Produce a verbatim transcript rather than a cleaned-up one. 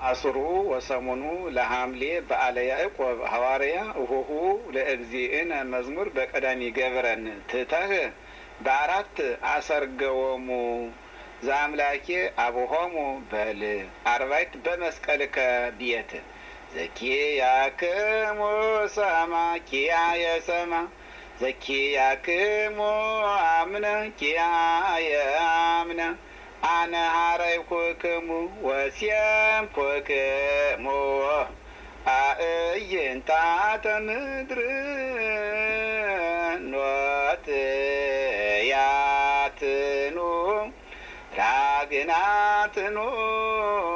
አስሩ ወሰሙኑ ለሐምሌ በዓለ ያዕቆብ ሐዋርያ እሆሁ ለእግዚእነ መዝሙር በቀዳሚ ገብረን ትተህ በአራት አሰርገወሙ ዘአምላኬ አቡሆሙ በል አርባዕት በመስቀልከ ብየት ዘኪያክሙ ሰማ ኪያየ ሰማ ዘኪያክሙ አምነ ኪያየ አምነ አነ ሀረይኩክሙ ወሴምኩክሙ አእይንታተ ምድር ኖትያትኑ ራግናትኑ